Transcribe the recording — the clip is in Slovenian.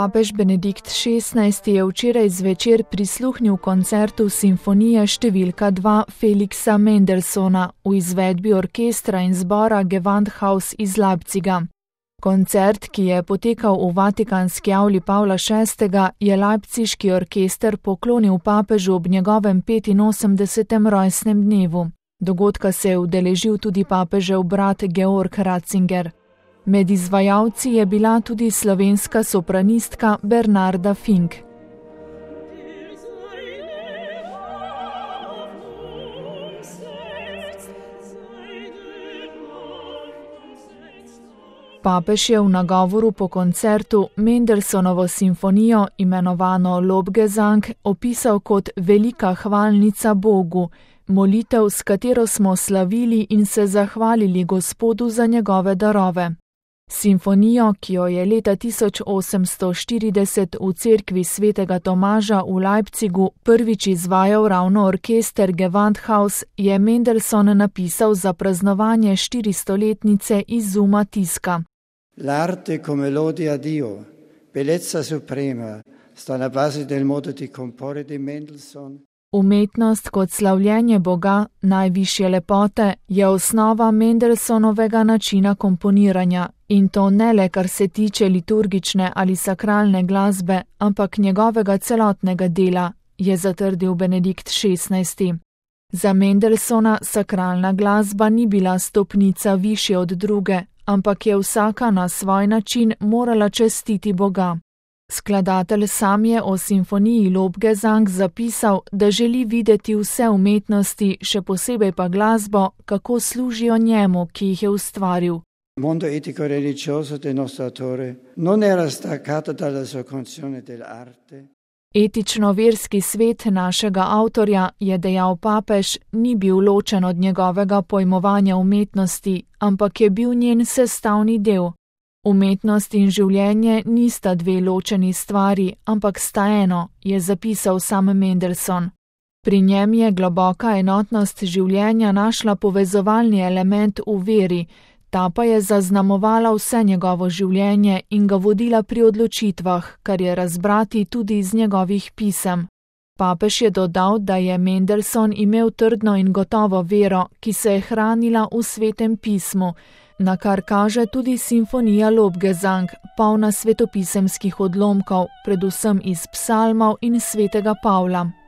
Papež Benedikt XVI je včeraj zvečer prisluhnil koncertu simfonije številka 2 Felixa Mendelssohna v izvedbi orkestra in zbora Gewandhaus iz Leipziga. Koncert, ki je potekal v Vatikanski avli Pavla VI., je leipziški orkester poklonil papežu ob njegovem 85. rojstnem dnevu. Dogodka se je udeležil tudi papežev brat Georg Ratzinger. Med izvajalci je bila tudi slovenska sopranistka Bernarda Fink. Papež je v nagovoru po koncertu Mendelssohnovo simfonijo, imenovano Lobgesang, opisal kot velika hvalnica Bogu, molitev, s katero smo slavili in se zahvalili Gospodu za njegove darove. Simfonijo, ki jo je leta 1840 v cerkvi svetega Tomaža v Leipzigu prvič izvajal ravno orkester Gewandhaus, je Mendelssohn napisal za praznovanje 400-letnice izuma tiska. L'arte come lode a Dio, bellezza suprema, sta na base del modo di comporre di Mendelssohn. Umetnost kot slavljenje Boga, najvišje lepote, je osnova Mendelssohnovega načina komponiranja, in to ne le kar se tiče liturgične ali sakralne glasbe, ampak njegovega celotnega dela, je zatrdil Benedikt XVI. Za Mendelssohna sakralna glasba ni bila stopnica višje od druge, ampak je vsaka na svoj način morala častiti Boga. Skladatelj sam je o simfoniji Lobgesang zapisal, da želi videti vse umetnosti, še posebej pa glasbo, kako služijo njemu, ki jih je ustvaril. Mondo etico-religioso del nostro autore non era staccato dalla sua concezione dell'arte. Etično-verski svet našega avtorja, je dejal papež, ni bil ločen od njegovega pojmovanja umetnosti, ampak je bil njen sestavni del. Umetnost in življenje nista dve ločeni stvari, ampak sta eno, je zapisal sam Mendelssohn. Pri njem je globoka enotnost življenja našla povezovalni element v veri, ta pa je zaznamovala vse njegovo življenje in ga vodila pri odločitvah, kar je razbrati tudi iz njegovih pisem. Papež je dodal, da je Mendelssohn imel trdno in gotovo vero, ki se je hranila v svetem pismu, na kar kaže tudi simfonija Lobgesang, polna svetopisemskih odlomkov, predvsem iz psalmov in svetega Pavla.